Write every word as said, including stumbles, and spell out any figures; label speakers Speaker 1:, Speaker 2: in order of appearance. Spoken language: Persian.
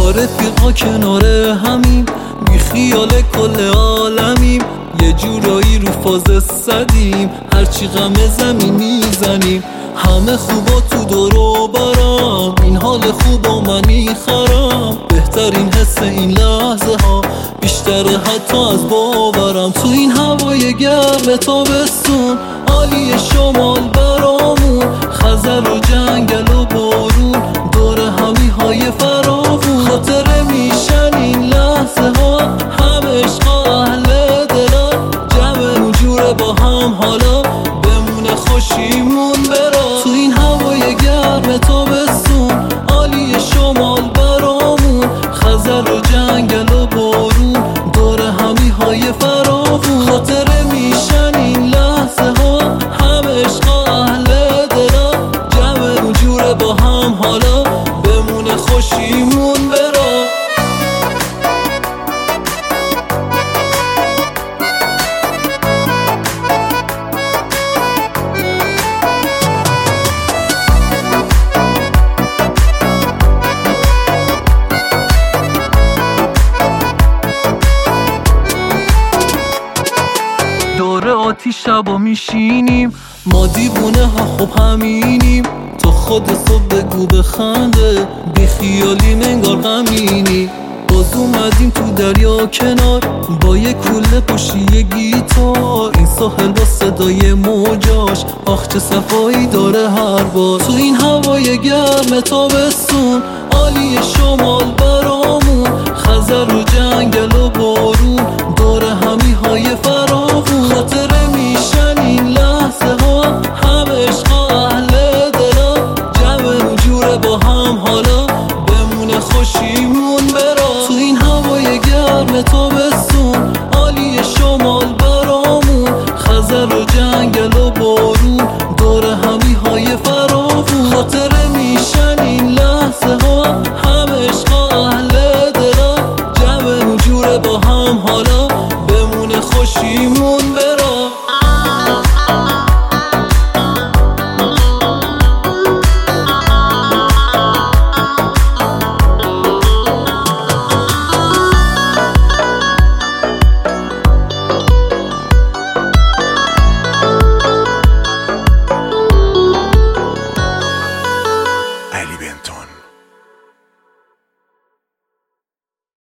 Speaker 1: با رفیقا کنار همیم، بی خیال کل عالمیم، یه جورایی رو فاز صدیم، هرچی غم زمین میزنیم. همه خوبا تو دور و برم، این حال خوبا من میخرم. بهترین حس این لحظه ها بیشتره حتی از باورم. تو این هوای گرم تابستون، عالی شمال برامون، خزر و جنگل و بارون، دور همی های فراوون. خاطره میشن این لحظه ها، همه عشقا اهل دلن، جمع جوره با هم حالا بمونه خوشیمون برا. تو این هوای گرم تابستون، عالی شمال برامون، خزر و جنگل و بارون، دور همی های فراوون. خاطره میشن این لحظه ها، همه عشقا اهل دلن، جمع جوره با هم حالا بمونه خوشیمون برا. دور آتیش شبا میشینیم، ما دیوونه ها خب همینیم. تو خود صبح بگو بخنده، بی خیالی انگار غمینی. باز اومدیم تو دریا کنار، با یه کوله پشتی یه گیتار. این ساحل با صدای موجاش، آخ چه صفایی داره هر بار. تو این هوای گرم تابستون، عالی شمال برامون، خزر و جنگل و بارون، دور همی های فراوون. خاطره میشن این لحظه ها، همه عشقا اهل دلن، جمع جوره با هم حالا بمونه خوشیمون برا. تو این هوای گرم تو